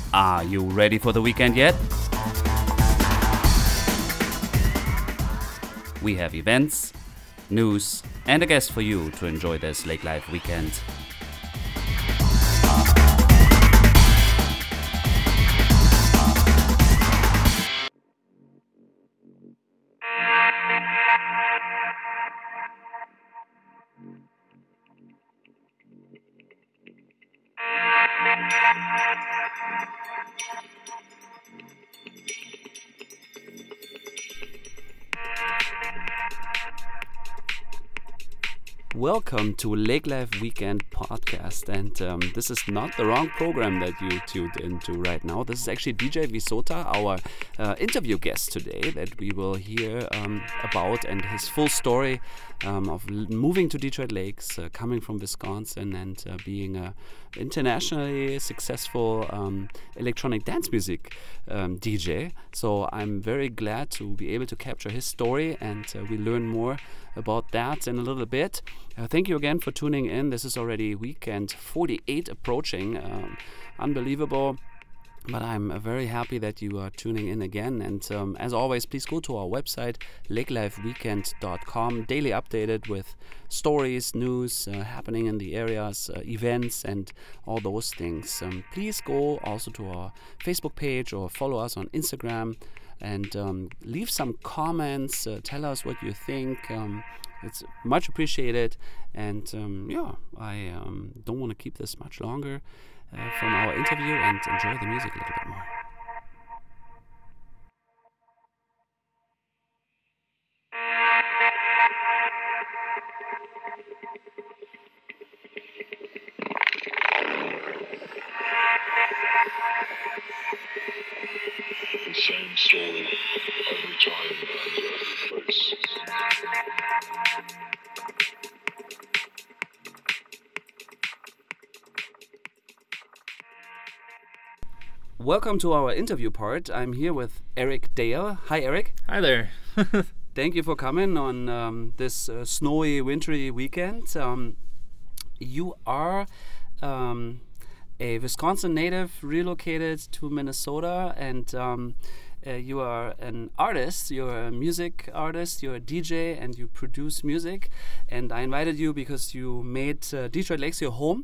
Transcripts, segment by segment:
Are you ready for the weekend yet? We have events, news, and a guest for you to enjoy this Lake Life weekend. Welcome to Lake Life Weekend Podcast, and this is not the wrong program that you tuned into right now. This is actually DJ Visota, our interview guest today, that we will hear about, and his full story of moving to Detroit Lakes, coming from Wisconsin, and being an internationally successful electronic dance music DJ. So I'm very glad to be able to capture his story, and we learn more about that in a little bit. Thank you again for tuning in. This is already weekend 48 approaching. Unbelievable. But I'm very happy that you are tuning in again. And as always, please go to our website, lakelifeweekend.com, daily updated with stories, news happening in the areas, events, and all those things. Please go also to our Facebook page or follow us on Instagram and leave some comments. Tell us what you think. It's much appreciated. And I don't want to keep this much longer from our interview and enjoy the music a little bit more. The same story every time and every place. Welcome to our interview part. I'm here with Eric Dale. Hi, Eric. Hi there. Thank you for coming on this snowy, wintry weekend. You are a Wisconsin native relocated to Minnesota, and you are an artist. You're a music artist, you're a DJ, and you produce music. And I invited you because you made Detroit Lakes your home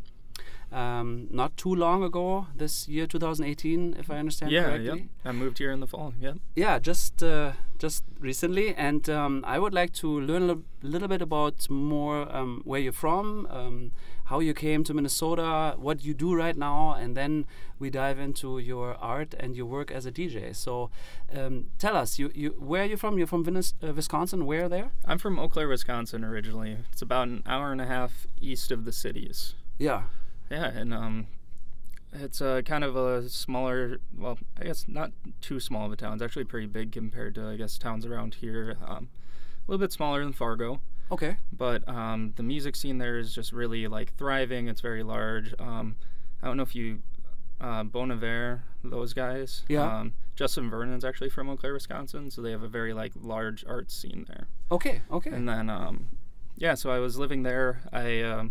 not too long ago, this year 2018, if I understand correctly. Yep. I moved here in the fall. Yep. Yeah, just recently, and I would like to learn a little bit about more where you're from, how you came to Minnesota, what you do right now, and then we dive into your art and your work as a DJ. So tell us, where are you from? You're from Wisconsin. Where there? I'm from Eau Claire, Wisconsin originally. It's about an hour and a half east of the cities. Yeah. Yeah, and it's kind of a smaller, well, I guess not too small of a town. It's actually pretty big compared to, I guess, towns around here. A little bit smaller than Fargo. Okay. But the music scene there is just really, like, thriving. It's very large. I don't know if you, Bon Iver, those guys. Yeah. Justin Vernon's actually from Eau Claire, Wisconsin, so they have a very, like, large art scene there. Okay. And then, so I was living there. I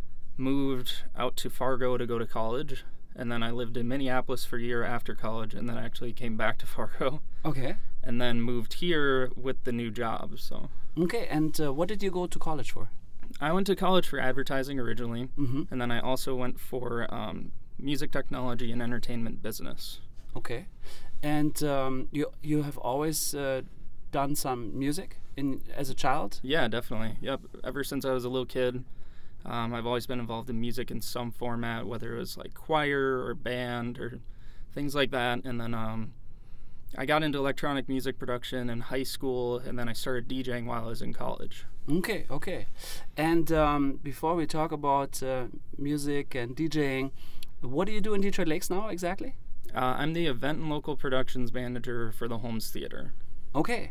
moved out to Fargo to go to college, and then I lived in Minneapolis for a year after college, and then I actually came back to Fargo. Okay. And then moved here with the new job. So. Okay, and what did you go to college for? I went to college for advertising originally, Mm-hmm. and then I also went for music technology and entertainment business. Okay, and you have always done some music as a child? Yeah, definitely. Yep. Ever since I was a little kid. I've always been involved in music in some format, whether it was like choir or band or things like that. And then I got into electronic music production in high school, and then I started DJing while I was in college. Okay. And before we talk about music and DJing, what do you do in Detroit Lakes now exactly? I'm the event and local productions manager for the Holmes Theater. Okay.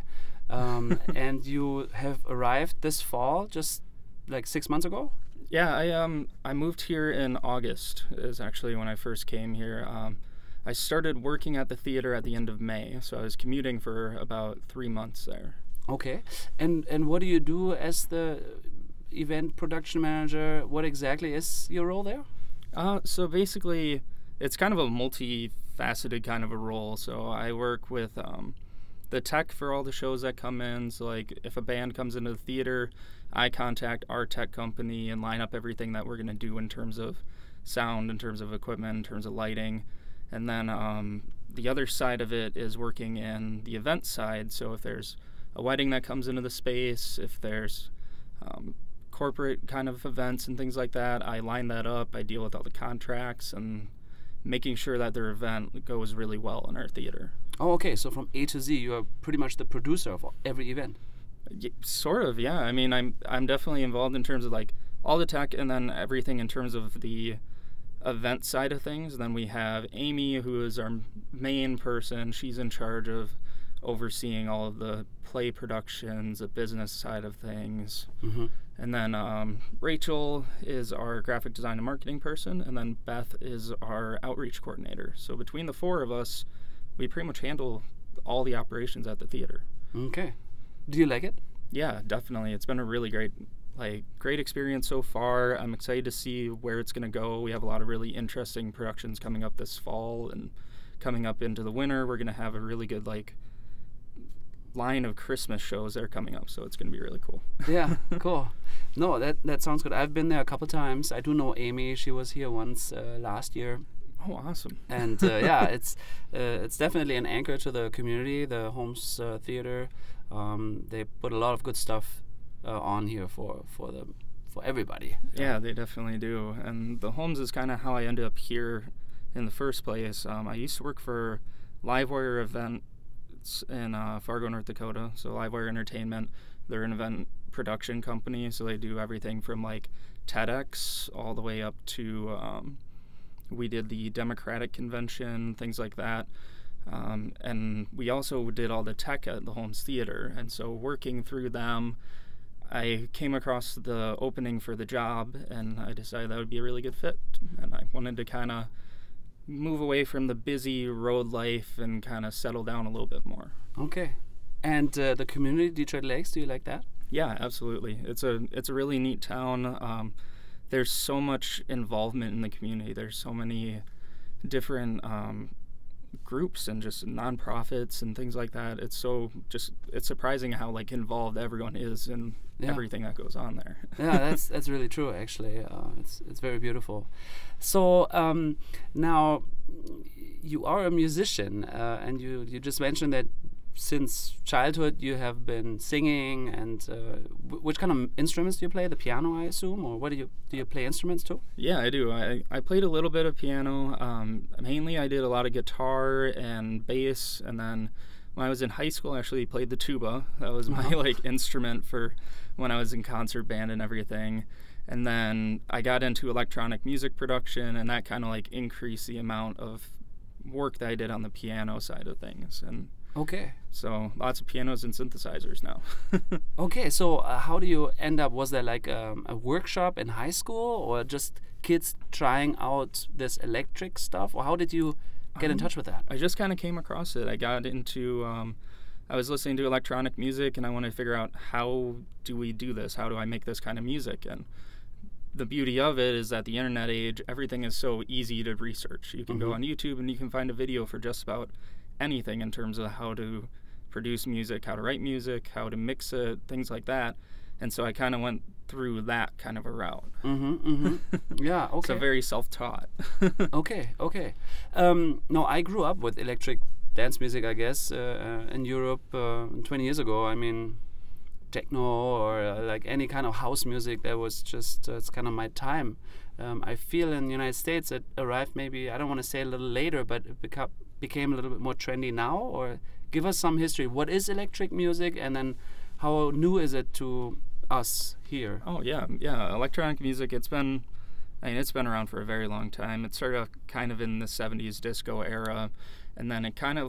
And you have arrived this fall, just like 6 months ago? Yeah, I moved here in August is actually when I first came here. I started working at the theater at the end of May, so I was commuting for about 3 months there. Okay. And what do you do as the event production manager? What exactly is your role there? So basically, it's kind of a faceted kind of a role. So I work with the tech for all the shows that come in. So like if a band comes into the theater, I contact our tech company and line up everything that we're going to do in terms of sound, in terms of equipment, in terms of lighting. And then the other side of it is working in the event side. So if there's a wedding that comes into the space, if there's corporate kind of events and things like that, I line that up. I deal with all the contracts and making sure that their event goes really well in our theater. Oh, okay. So from A to Z, you are pretty much the producer of every event. Sort of, yeah. I mean, I'm definitely involved in terms of like all the tech and then everything in terms of the event side of things. Then we have Amy, who is our main person. She's in charge of overseeing all of the play productions, the business side of things. Mm-hmm. And then Rachel is our graphic design and marketing person, and then Beth is our outreach coordinator. So between the four of us, we pretty much handle all the operations at the theater. Okay. Do you like it? Yeah, definitely. It's been a really great experience so far. I'm excited to see where it's going to go. We have a lot of really interesting productions coming up this fall, and coming up into the winter, we're going to have a really good line of Christmas shows that are coming up, so it's going to be really cool. Yeah, cool. No, that sounds good. I've been there a couple times. I do know Amy. She was here once last year. Oh, awesome. And yeah, it's definitely an anchor to the community, the Holmes Theater. They put a lot of good stuff on here for everybody. Yeah, they definitely do. And the Holmes is kind of how I ended up here in the first place. I used to work for Livewire Events in Fargo, North Dakota. So Livewire Entertainment, they're an event production company. So they do everything from like TEDx all the way up to we did the Democratic Convention, things like that. And we also did all the tech at the Holmes Theater. And so working through them, I came across the opening for the job, and I decided that would be a really good fit. And I wanted to kind of move away from the busy road life and kind of settle down a little bit more. Okay. And the community, Detroit Lakes, do you like that? Yeah, absolutely. It's a really neat town. There's so much involvement in the community. There's so many different groups and just nonprofits and things like that. It's surprising how involved everyone is in everything that goes on there. Yeah, that's really true. Actually, it's very beautiful. So now you are a musician, and you just mentioned that since childhood you have been singing. And which kind of instruments do you play? The piano, I assume, or what do you play instruments too? Yeah, I do. I played a little bit of piano. Mainly, I did a lot of guitar and bass, and then when I was in high school, I actually played the tuba. That was my instrument for when I was in concert band and everything. And then I got into electronic music production, and that kind of increased the amount of work that I did on the piano side of things. And okay. So lots of pianos and synthesizers now. Okay, so how do you end up? Was there a workshop in high school, or just kids trying out this electric stuff, or how did you get in touch with that? I just kind of came across it. I got into, I was listening to electronic music, and I wanted to figure out, how do we do this? How do I make this kind of music? And the beauty of it is that the internet age, everything is so easy to research. You can go on YouTube and you can find a video for just about anything in terms of how to produce music, how to write music, how to mix it, things like that. And so I kind of went through that kind of a route. Yeah, okay. So very self-taught. Okay. No, I grew up with electric dance music, I guess, in Europe 20 years ago. I mean, techno or any kind of house music, that was just, it's kind of my time. I feel in the United States it arrived maybe, I don't want to say a little later, but it became a little bit more trendy now. Or give us some history. What is electric music, and then how new is it to us here? Oh yeah. Electronic music, it's been around for a very long time. It started off kind of in the 70s disco era, and then it kind of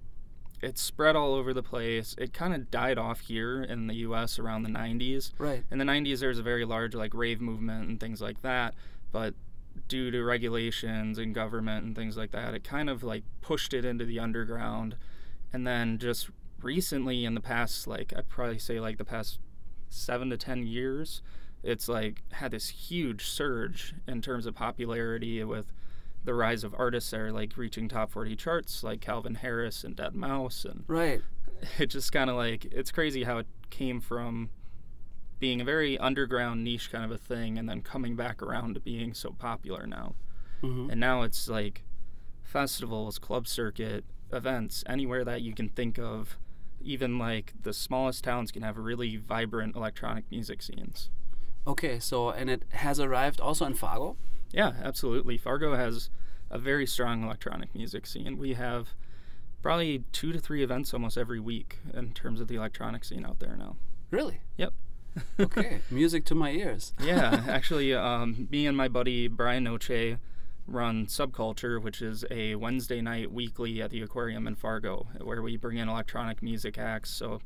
it spread all over the place. It kind of died off here in the U.S. around the 90s. Right. In the 90s, there was a very large rave movement and things like that, but due to regulations and government and things like that, it kind of pushed it into the underground. And then just recently, in the past, I'd probably say the past 7 to 10 years, it's had this huge surge in terms of popularity with the rise of artists that are like reaching top 40 charts, like Calvin Harris and Dead Mouse, and Right. it just kind of like, it's crazy how it came from being a very underground niche kind of a thing and then coming back around to being so popular now. Hmm. And now it's like festivals, club circuit, events, anywhere that you can think of. Even like the smallest towns can have really vibrant electronic music scenes. Okay, so and it has arrived also in Fargo. Yeah, absolutely. Fargo has a very strong electronic music scene. We have probably 2 to 3 events almost every week in terms of the electronic scene out there now. Really? Yep. Okay, music to my ears. Yeah, actually, me and my buddy Brian Noche run Subculture, which is a Wednesday night weekly at the Aquarium in Fargo, where we bring in electronic music acts. So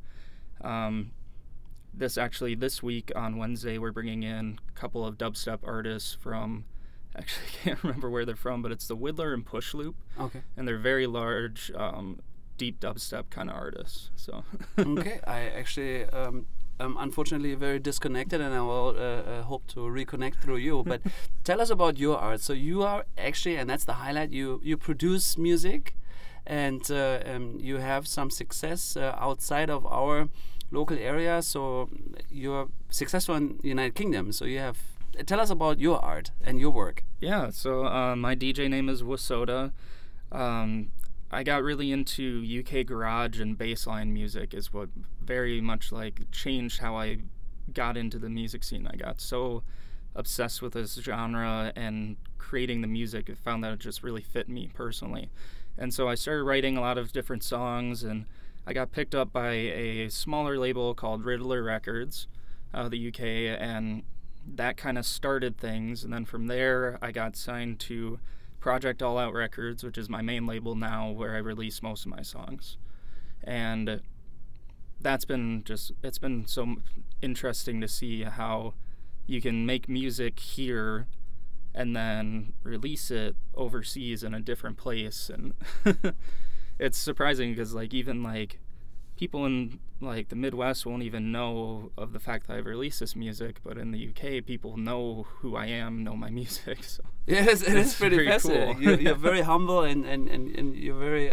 this week on Wednesday, we're bringing in a couple of dubstep artists from, actually I can't remember where they're from, but it's the Whittler and Push Loop, Okay. and they're very large, deep dubstep kind of artists. So Okay, I actually I'm unfortunately very disconnected, and I will hope to reconnect through you. But tell us about your art. So you are actually, and that's the highlight. You produce music, and you have some success outside of our local area. So you're successful in the United Kingdom. So you have. Tell us about your art and your work. yeah, so my DJ name is Wasoda. I got really into UK garage and bassline music is what very much like changed how I got into the music scene. I got so obsessed with this genre and creating the music, I found that it just really fit me personally. And so I started writing a lot of different songs, and I got picked up by a smaller label called Riddler Records out of the UK, and that kind of started things. And then from there, I got signed to Project All Out Records, which is my main label now, where I release most of my songs. And it's been so interesting to see how you can make music here and then release it overseas in a different place. And it's surprising because like even like people in like the Midwest won't even know of the fact that I've released this music, but in the UK, people know who I am, know my music. So Yes, it is pretty very fascinating. cool. You're very humble, and you're very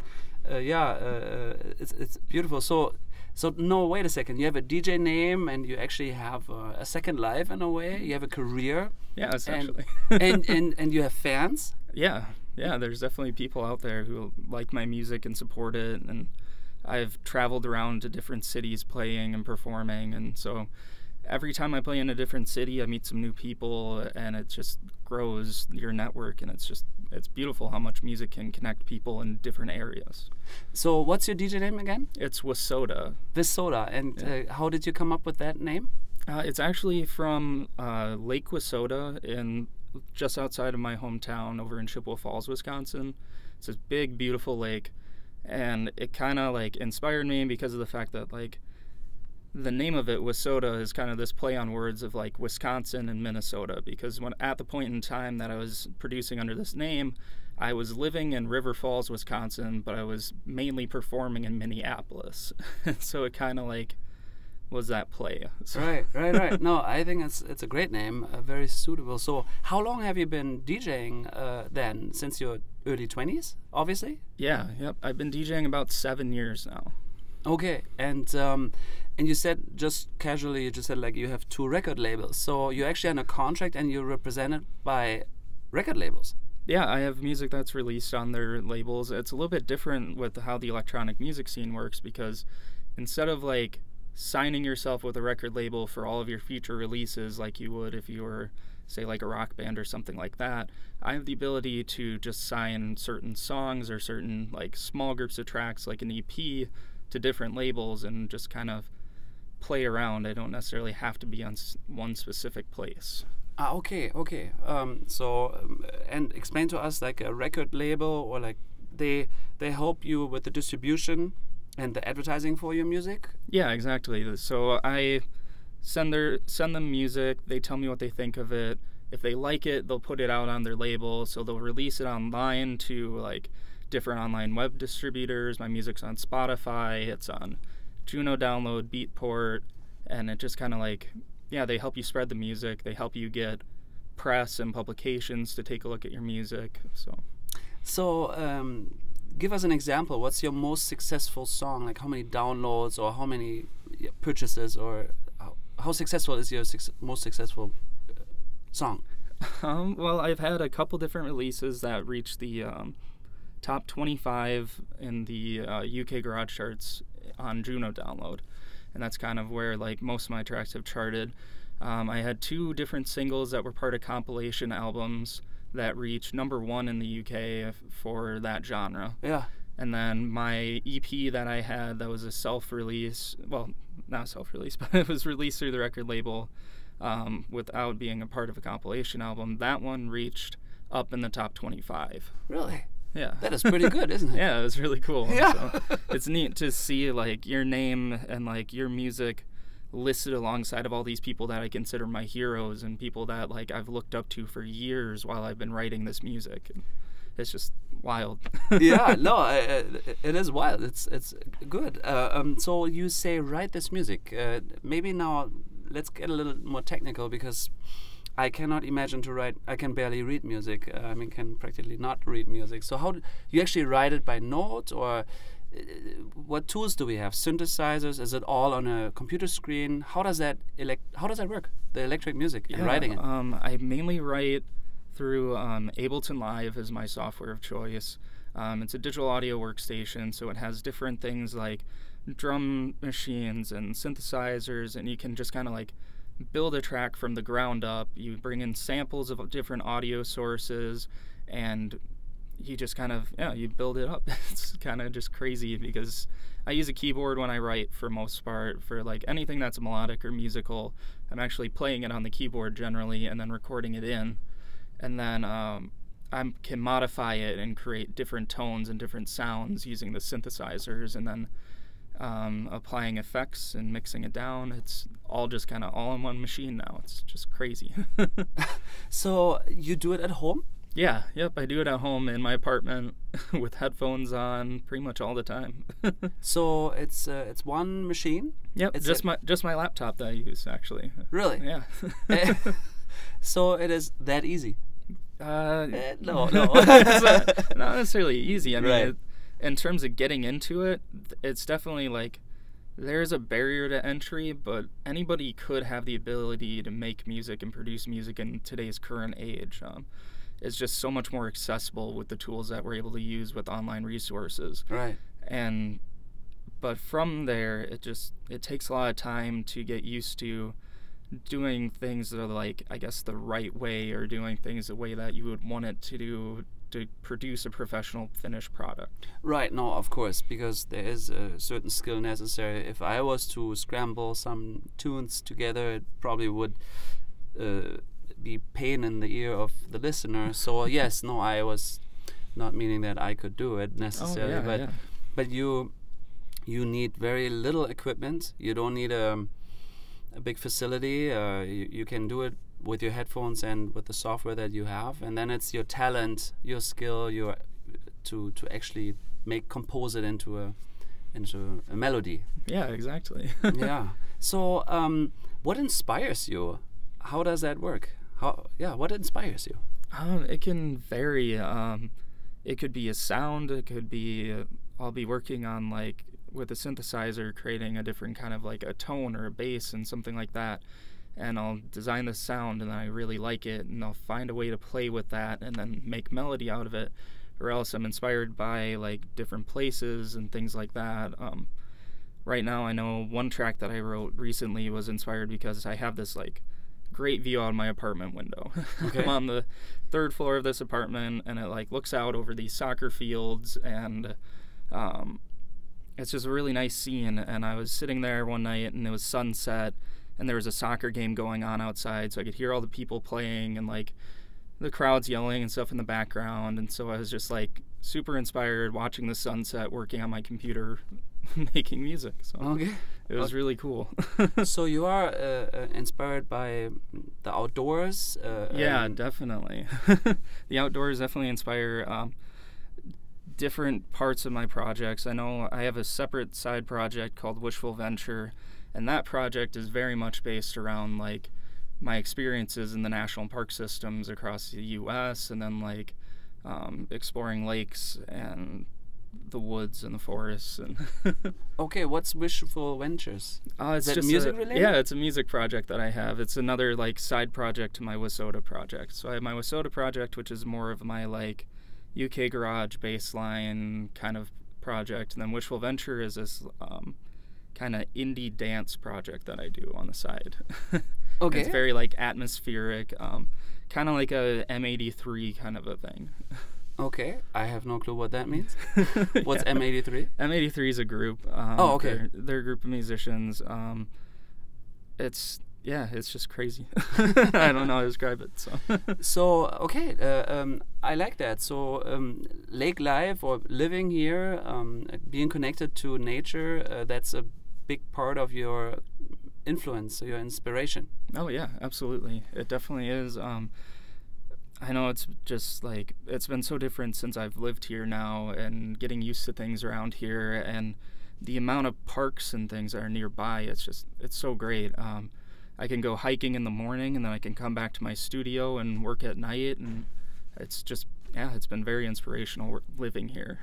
it's beautiful. So no, wait a second. You have a DJ name, and you actually have a second life in a way. You have a career. Yeah, essentially. and you have fans. Yeah, there's definitely people out there who like my music and support it, and I've traveled around to different cities playing and performing, and so every time I play in a different city, I meet some new people, and it just grows your network, and it's beautiful how much music can connect people in different areas. So what's your DJ name again? It's Wasoda. Visoda. And Yeah. how did you come up with that name? It's actually from Lake Wasoda just outside of my hometown over in Chippewa Falls, Wisconsin. It's this big, beautiful lake, and it kind of like inspired me because of the fact that like the name of it, Wasoda, is kind of this play on words of like Wisconsin and Minnesota, because when at the point in time that I was producing under this name, I was living in River Falls, Wisconsin, but I was mainly performing in Minneapolis. So it kind of like was that play. So Right. No, I think it's a great name, very suitable. So how long have you been DJing then? Since your early 20s, obviously? yeah, yep. I've been DJing about 7 years now. Okay, and you said just casually, you just said like you have 2 record labels. So you're actually on a contract and you're represented by record labels. Yeah, I have music that's released on their labels. It's a little bit different with how the electronic music scene works, because instead of like signing yourself with a record label for all of your future releases like you would if you were, say, like a rock band or something like that, I have the ability to just sign certain songs or certain like small groups of tracks like an EP to different labels and just kind of play around. I don't necessarily have to be on one specific place. Okay. And explain to us like a record label, or like they help you with the distribution and the advertising for your music. Yeah, exactly. So I send them music. They tell me what they think of it. If they like it, they'll put it out on their label. So they'll release it online to like different online web distributors. My music's on Spotify. It's on Juno Download, Beatport, and it just kind of like, yeah, they help you spread the music. They help you get press and publications to take a look at your music. So, give us an example. What's your most successful song? Like how many downloads or how many purchases, or how successful is your most successful song? Well, I've had a couple different releases that reached the top 25 in the UK garage charts on Juno Download, and that's kind of where like most of my tracks have charted. I had 2 different singles that were part of compilation albums that reached #1 in the UK for that genre. Yeah. And then my EP that I had that was a self-release, well, not self-release, but it was released through the record label without being a part of a compilation album. That one reached up in the top 25. Really? Yeah. That is pretty good, isn't it? Yeah, it was really cool. Yeah. So it's neat to see like your name and like your music listed alongside of all these people that I consider my heroes and people that like I've looked up to for years while I've been writing this music. It's just wild. Yeah, no, it is wild. It's good. So you say write this music. Maybe now let's get a little more technical, because I cannot imagine to write. I can barely read music. I mean, can practically not read music. So how do you actually write it by note, or what tools do we have? Synthesizers? Is it all on a computer screen? How does that work? The electric music and writing it. I mainly write through Ableton Live as my software of choice. It's a digital audio workstation, so it has different things like drum machines and synthesizers, and you can just kind of like build a track from the ground up. You bring in samples of different audio sources, and you just kind of, you build it up. It's kind of just crazy because I use a keyboard when I write for most part. For like anything that's melodic or musical, I'm actually playing it on the keyboard generally and then recording it in. And then I can modify it and create different tones and different sounds using the synthesizers, and then applying effects and mixing it down. It's all just kind of all in one machine now. It's just crazy. So you do it at home? Yeah, yep, I do it at home in my apartment with headphones on pretty much all the time. So it's one machine? Yep, It's just my laptop that I use actually. Really? Yeah. So it is that easy? No. It's not necessarily easy. I mean, Right. In terms of getting into it, it's definitely like there's a barrier to entry, but anybody could have the ability to make music and produce music in today's current age. It's just so much more accessible with the tools that we're able to use with online resources. Right. But from there, it takes a lot of time to get used to doing things that are like, I guess, the right way, or doing things the way that you would want it to do to produce a professional finished product. Right, no, of course, because there is a certain skill necessary. If I was to scramble some tunes together, it probably would be pain in the ear of the listener. So yes, no, I was not meaning that I could do it necessarily, but you need very little equipment. You don't need a big facility. You can do it with your headphones and with the software that you have, and then it's your talent, your skill, to actually compose it into a melody. Yeah, exactly. Yeah. So what inspires you? How does that work? What inspires you? It can vary. It could be a sound. It could be I'll be working on like with a synthesizer, creating a different kind of like a tone or a bass and something like that. And I'll design the sound, and then I really like it, and I'll find a way to play with that and then make melody out of it. Or else I'm inspired by like different places and things like that. Right now, I know one track that I wrote recently was inspired because I have this like great view out of my apartment window. Okay. I'm on the 3rd floor of this apartment, and it like looks out over these soccer fields, and it's just a really nice scene. And I was sitting there one night, and it was sunset, and there was a soccer game going on outside, so I could hear all the people playing and like the crowds yelling and stuff in the background. And so I was just like super inspired watching the sunset, working on my computer making music. So okay. It was really cool. So you are inspired by the outdoors? Yeah, definitely. The outdoors definitely inspire different parts of my projects. I know I have a separate side project called Wishful Venture, and that project is very much based around like my experiences in the national park systems across the U.S. and then like exploring lakes and the woods and the forests and Okay, what's Wishful Ventures? it's that just music related? Yeah, it's a music project that I have. It's another like side project to my Wasota project. So I have my Wasota project, which is more of my like UK garage bassline kind of project, and then Wishful Venture is this kind of indie dance project that I do on the side. Okay. It's very like atmospheric, kind of like a M83 kind of a thing. Okay, I have no clue what that means. What's M83? M83 is a group. Oh, okay. They're a group of musicians. It's just crazy. I don't know how to describe it. So. So, okay, I like that. So, lake life or living here, being connected to nature, that's a big part of your influence, your inspiration. Oh, yeah, absolutely. It definitely is. I know it's just like, it's been so different since I've lived here now and getting used to things around here and the amount of parks and things that are nearby. It's so great. I can go hiking in the morning and then I can come back to my studio and work at night, and it's just, it's been very inspirational living here.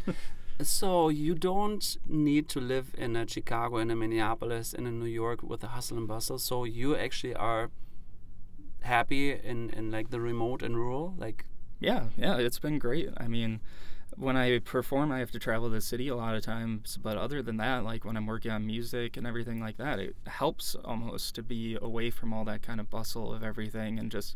So you don't need to live in a Chicago, in a Minneapolis, in a New York with the hustle and bustle. So you actually are happy in like the remote and rural, like. Yeah, it's been great. I mean, when I perform, I have to travel the city a lot of times, but other than that, like when I'm working on music and everything like that, it helps almost to be away from all that kind of bustle of everything, and just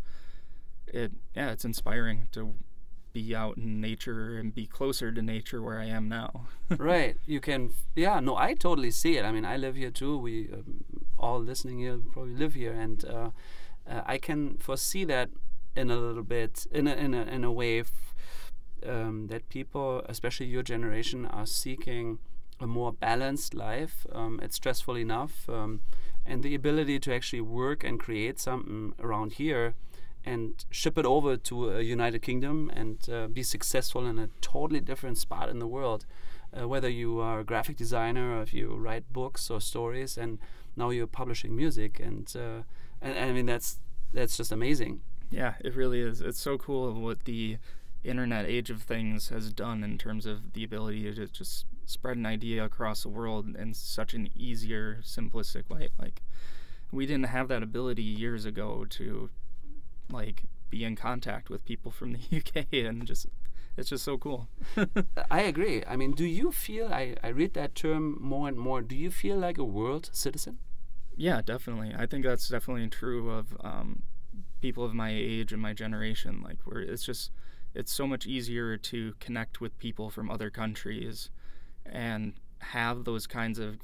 it's inspiring to be out in nature and be closer to nature where I am now. Right, you can. I totally see it. I mean, I live here too. We all listening here probably live here, and I can foresee that in a little bit, in a way, that people, especially your generation, are seeking a more balanced life. It's stressful enough, and the ability to actually work and create something around here and ship it over to a United Kingdom and be successful in a totally different spot in the world. Whether you are a graphic designer or if you write books or stories, and now you're publishing music, and I mean that's just amazing. Yeah, it really is. It's so cool what the internet age of things has done in terms of the ability to just spread an idea across the world in such an easier, simplistic way. Like, we didn't have that ability years ago to like be in contact with people from the UK, and it's just so cool. I agree. I mean, do you feel, I read that term more and more, do you feel like a world citizen? Yeah, definitely. I think that's definitely true of people of my age and my generation. Like, it's so much easier to connect with people from other countries and have those kinds of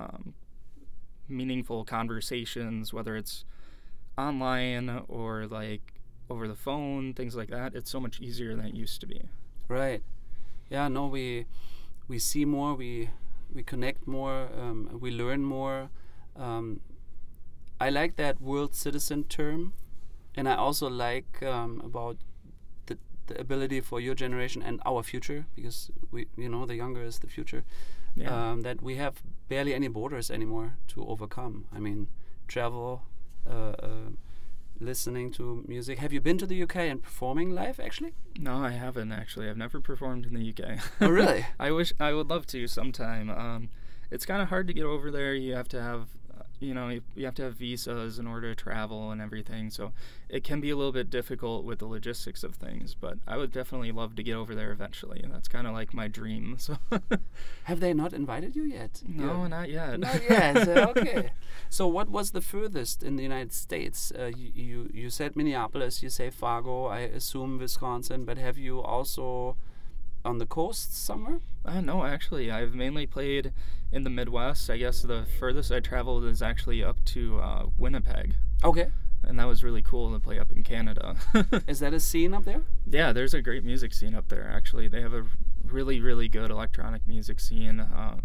meaningful conversations, whether it's online or like over the phone, things like that. It's so much easier than it used to be. Right. Yeah, no, we see more, we connect more, we learn more. I like that world citizen term, and I also like about the ability for your generation and our future, because the younger is the future. Yeah. That we have barely any borders anymore to overcome. I mean, travel, listening to music. Have you been to the UK and performing live, actually? No, I haven't, actually. I've never performed in the UK. Oh, really? I would love to sometime. It's kind of hard to get over there. You have to have you have to have visas in order to travel and everything, so it can be a little bit difficult with the logistics of things, but I would definitely love to get over there eventually, and that's kind of like my dream. So have they not invited you yet? No, not yet. Not yet. Okay. So what was the furthest in the United States? You said Minneapolis, you say Fargo, I assume Wisconsin, but have you also on the coast somewhere? No, actually, I've mainly played in the Midwest. I guess the furthest I traveled is actually up to Winnipeg. Okay. And that was really cool to play up in Canada. Is that a scene up there? Yeah, there's a great music scene up there, actually. They have a really, really good electronic music scene.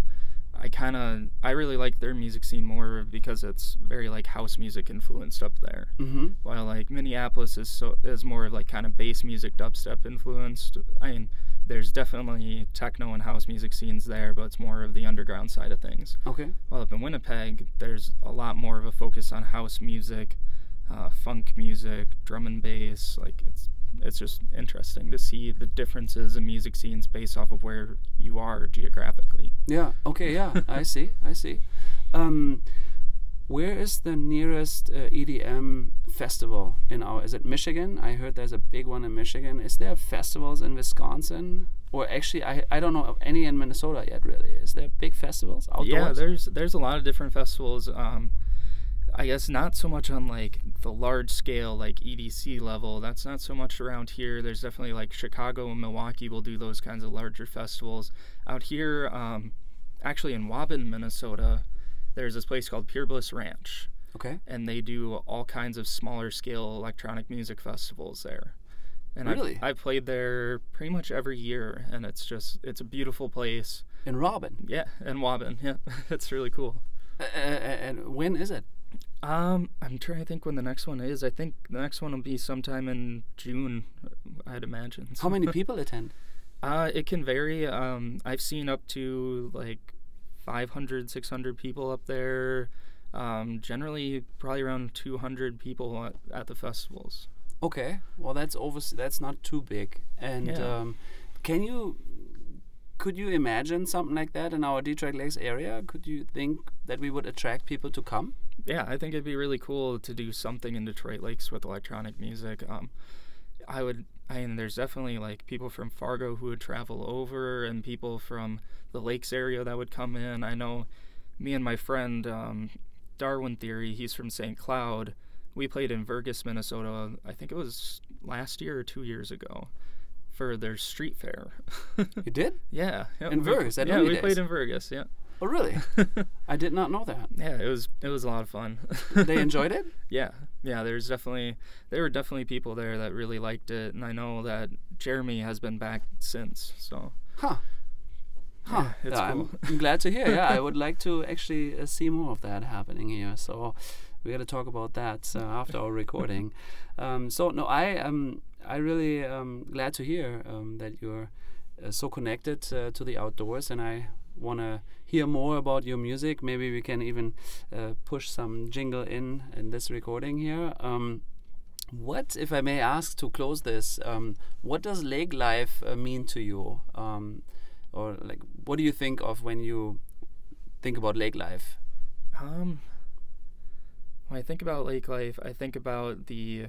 I really like their music scene more because it's very like house music influenced up there. Mm-hmm. While like Minneapolis is more of like kind of bass music, dubstep influenced. I mean, there's definitely techno and house music scenes there, but it's more of the underground side of things. Okay. While up in Winnipeg, there's a lot more of a focus on house music, funk music, drum and bass. Like it's just interesting to see the differences in music scenes based off of where you are geographically. Yeah. Okay. Yeah. I see. I see. Where is the nearest EDM festival in our? Is it Michigan? I heard there's a big one in Michigan. Is there festivals in Wisconsin? Or actually, I don't know of any in Minnesota yet. Really, is there big festivals outdoors? Yeah, there's a lot of different festivals. I guess not so much on like the large scale, like EDC level. That's not so much around here. There's definitely like Chicago and Milwaukee will do those kinds of larger festivals. Out here, actually in Waubun, Minnesota, there's this place called Pure Bliss Ranch. Okay. And they do all kinds of smaller scale electronic music festivals there. And really? I've played there pretty much every year, and it's a beautiful place. In Waubun? Yeah, in Waubun. Yeah, it's really cool. And when is it? I'm trying to think when the next one is. I think the next one will be sometime in June, I'd imagine. How many people attend? It can vary. I've seen up to like 500, 600 people up there. Generally, probably around 200 people at the festivals. Okay, well that's not too big. And Yeah. Could you imagine something like that in our Detroit Lakes area? Could you think that we would attract people to come? Yeah, I think it'd be really cool to do something in Detroit Lakes with electronic music. There's definitely like people from Fargo who would travel over, and people from the Lakes area that would come in. I know me and my friend Darwin Theory, he's from St. Cloud. We played in Vergas, Minnesota. I think it was last year or 2 years ago for their street fair. You did? Yeah. In Vergas? At Yeah, Louis we Days? played in Vergas. Yeah. Oh, really? I did not know that. Yeah, it was a lot of fun. They enjoyed it? Yeah. There were definitely people there that really liked it, and I know that Jeremy has been back since. So. Huh. Yeah, it's Yeah, cool. I'm glad to hear. Yeah, I would like to actually see more of that happening here. So we got to talk about that after our recording. I really glad to hear that you're so connected to the outdoors, and I want to hear more about your music. Maybe we can even push some jingle in this recording here. What, if I may ask to close this, what does lake life mean to you? Or like, what do you think of when you think about lake life? When I think about lake life, I think about the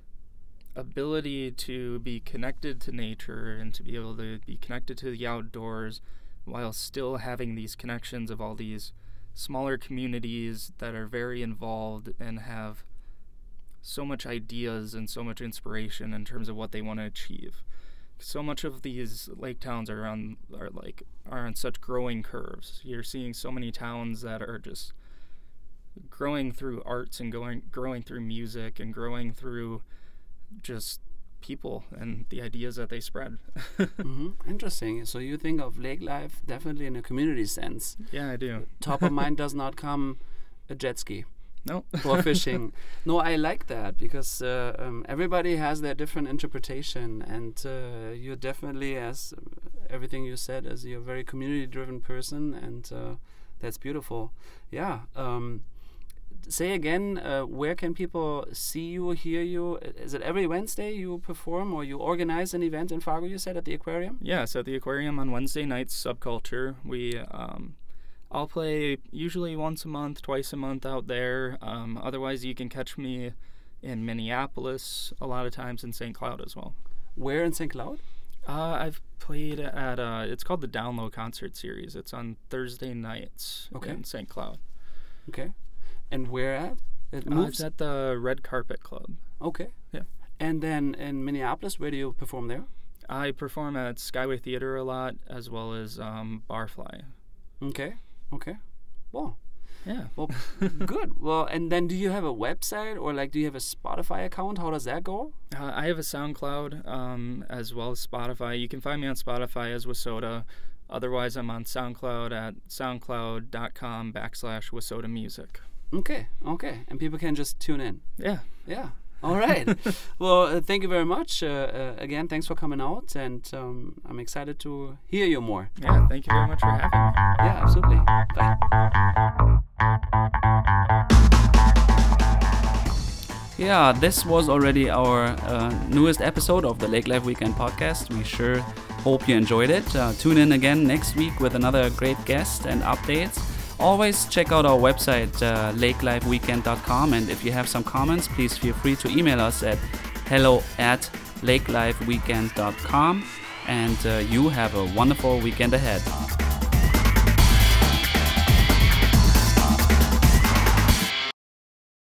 ability to be connected to nature and to be able to be connected to the outdoors while still having these connections of all these smaller communities that are very involved and have so much ideas and so much inspiration in terms of what they want to achieve. So much of these lake towns are on such growing curves. You're seeing so many towns that are just growing through arts and growing through music and growing through just people and the ideas that they spread. Interesting. So you think of lake life definitely in a community sense. Yeah, I do. Top of mind does not come a jet ski. No. Or fishing. No, I like that because everybody has their different interpretation, and you're definitely, as everything you said, as you're a very community-driven person, and that's beautiful. Yeah. Say again, where can people see you, hear you? Is it every Wednesday you perform, or you organize an event in Fargo, you said, at the aquarium? Yeah, so at the aquarium on Wednesday nights, Subculture, I'll play usually once a month, twice a month out there. Otherwise, you can catch me in Minneapolis a lot of times, in St. Cloud as well. Where in St. Cloud? I've played at, it's called the Down Low Concert Series. It's on Thursday nights in St. Cloud. Okay. And where at? It's at the Red Carpet Club. Okay. Yeah. And then in Minneapolis, where do you perform there? I perform at Skyway Theater a lot, as well as Barfly. Okay. Well. Yeah. Well, good. Well, and then do you have a website, or like do you have a Spotify account? How does that go? I have a SoundCloud as well as Spotify. You can find me on Spotify as Wasota. Otherwise, I'm on SoundCloud at soundcloud.com/Wasota Music. Okay. And people can just tune in. Yeah. All right. Well, thank you very much. Again, thanks for coming out, and I'm excited to hear you more. Yeah, thank you very much for having me. Yeah, absolutely. Bye. Yeah, this was already our newest episode of the Lake Life Weekend podcast. We sure hope you enjoyed it. Tune in again next week with another great guest and updates. Always check out our website, lakelifeweekend.com, and if you have some comments, please feel free to email us at hello@lakelifeweekend.com, and you have a wonderful weekend ahead.